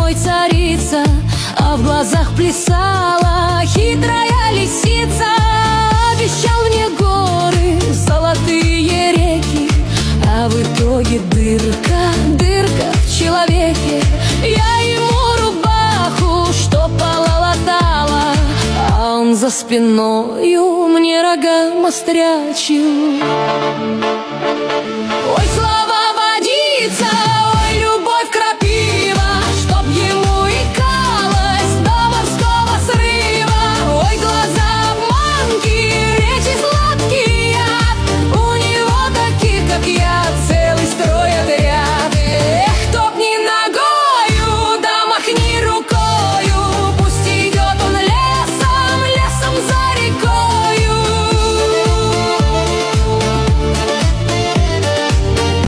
мной царица, а в глазах плясала хитрая лисица. Обещал мне горы, золотые реки, а в итоге дырка, дырка в человеке. Я ему рубаху, что пололотала, а он за спиною мне рога мострячил. Ой,